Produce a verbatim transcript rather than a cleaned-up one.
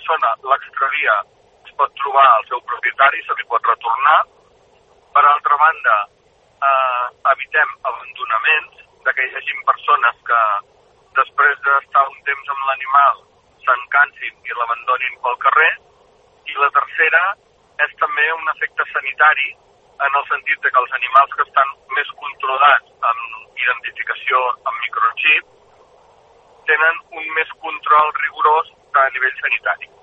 persona l'extravia es pot trobar al seu propietari, se li pot retornar. Per altra banda, eh, evitem abandonaments, que hi hagi persones que després d'estar un temps amb l'animal se'n cansin i l'abandonin pel carrer. I la tercera és també un efecte sanitari en el sentit de que els animals que estan més controlats amb identificació amb microxip tenen un més control rigorós a nivell sanitari.